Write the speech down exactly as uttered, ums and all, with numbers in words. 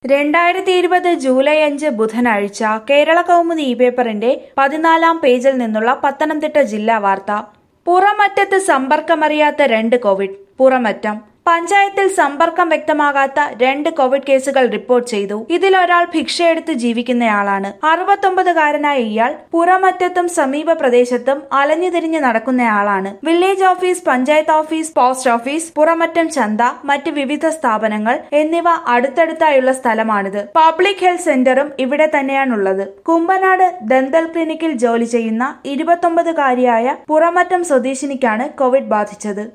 രണ്ടായിരത്തി ഇരുപത് ജൂലൈ അഞ്ച് ബുധനാഴ്ച കേരള കൗമുദി ഇ പേപ്പറിന്റെ പതിനാലാം പേജിൽ നിന്നുള്ള പത്തനംതിട്ട ജില്ലാ വാർത്ത. പുറമറ്റത്ത് സമ്പർക്കമറിയാത്ത രണ്ട് കോവിഡ്. പുറമറ്റം പഞ്ചായത്തിൽ സമ്പർക്കം വ്യക്തമാകാത്ത രണ്ട് കോവിഡ് കേസുകൾ റിപ്പോർട്ട് ചെയ്തു. ഇതിലൊരാൾ ഭിക്ഷയെടുത്ത് ജീവിക്കുന്നയാളാണ്. അറുപത്തൊമ്പതുകാരനായ ഇയാൾ പുറമറ്റത്തും സമീപ പ്രദേശത്തും അലഞ്ഞുതിരിഞ്ഞ് നടക്കുന്നയാളാണ്. Village office, panchayat office, post office, പുറമറ്റം ചന്ത, മറ്റ് വിവിധ സ്ഥാപനങ്ങൾ എന്നിവ അടുത്തടുത്തായുള്ള സ്ഥലമാണിത്. പബ്ലിക് ഹെൽത്ത് സെന്ററും ഇവിടെ തന്നെയാണുള്ളത്. കുമ്പനാട് ദന്തൽ ക്ലിനിക്കിൽ ജോലി ചെയ്യുന്ന ഇരുപത്തൊമ്പതുകാരിയായ പുറമറ്റം സ്വദേശിനിക്കാണ് കോവിഡ് ബാധിച്ചത്.